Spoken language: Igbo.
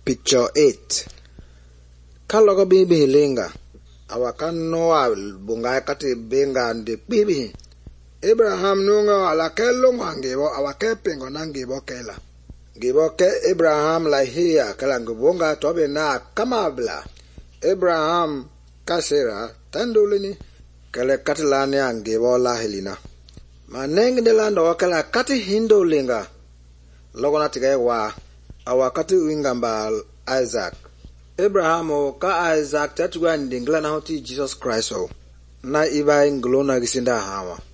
Picture 8. Kalogo bibi linga. Awakan noa bunga kati benga ndi bibi. Abraham nunga alakello ngangebo awake pengo nangebo kela. Gibo ke Abraham la hiya kala ngubonga tobe na kamabla. Abraham kasera tandulini kale katilani angebo la helina. Maneng de lando wakala kati hindo linga. Logona tige wa awakati wingambal Isaac. Abraham ka Isaac tatuwa ndingla na hoti Jesus Christ o. Na iba inglona gisinda hawa.